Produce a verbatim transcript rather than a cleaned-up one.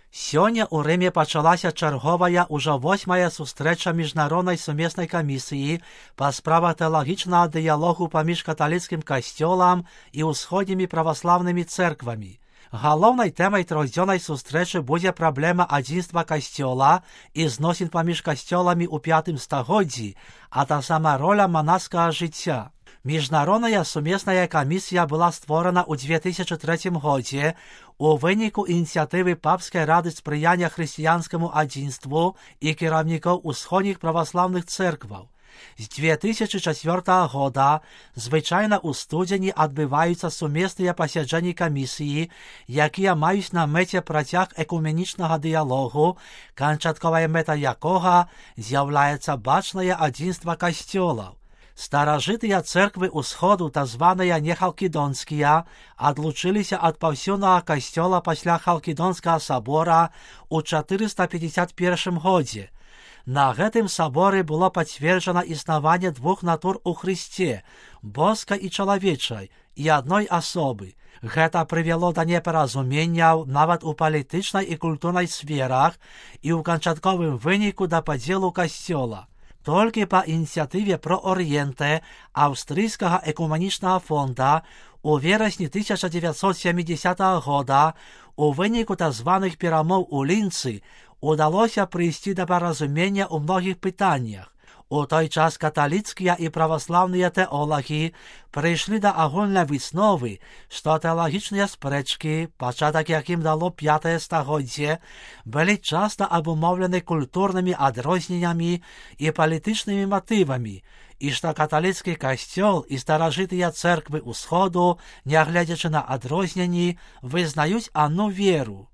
Сёння ў Рыме пачалася чарговая ўжо восьмая сустрэча міжнароднай сумеснай камісіі па справах тэалагічнага дыялогу паміж каталіцкім касцёлам і ўсходнімі праваслаўнымі цэрквамі. Галоўнай тэмай трохдзённай сустрэчы будзе праблема адзінства касцёла і зносін паміж касцёламі ў пятым стагоддзі, а таксама роля манаскага жыцця. Міжнародная сумесная камісія была створана ў две тысячы трэцім годзе у выніку ініцыятывы Папскай рады спрыяння хрысціянскаму адзінству і кіраўнікоў усходніх праваслаўных цэркваў. З две тысячы чацвёртага года звычайна ў студзені адбываюцца сумесныя пасяджэнні камісіі, якія маюць на мэце працяг экуменічнага дыялогу, канчатковая мэта якога з'яўляецца бачнае адзінства касцёлаў. Старажытыя цэрквы ўсходу, так званыя нехалкідонскія, адлучыліся ад паўсюднага касцёла пасля Халкідонскага сабора ў чатырыста пятьдесят першым годзе. На гэтым саборы было пацверджана існаванне двух натур у Хрысце, боскай і чалавечай, і адной асобы. Гэта прывяло да непаразуменняў нават у палітычнай і культурнай сферах і ў канчатковым выніку да падзелу касцёла. Толькі па ініцыятыве Проорієнте аўстрыйскага экуманічнага фонда у верасні тысяча дзевяцьсот сямідзесятага года у выніку так званых перамоў у Лінцы удалося прыйсці да паразумення ў многіх пытаннях. У той час каталіцкія і праваслаўныя тэолагі прыйшлі да агульнай высновы, што тэалагічныя спрэчкі, пачатак якім дало пятае стагоддзе, былі часта абумоўлены культурнымі адрозненнямі і палітычнымі матывамі, і што каталіцкі касцёл і старажытыя цэрквы ўсходу, нягледзячы на адрозненні, вызнаюць адну веру.